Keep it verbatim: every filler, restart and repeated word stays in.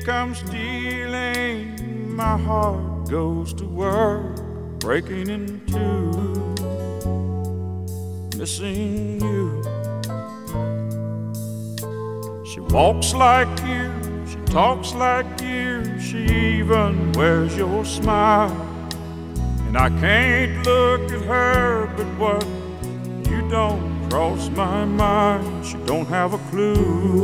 think I'm stealing, my heart goes to work, breaking in two, missing you. She walks like you, she talks like you, she even wears your smile. And I can't look at her, but what you don't cross my mind. She don't have a clue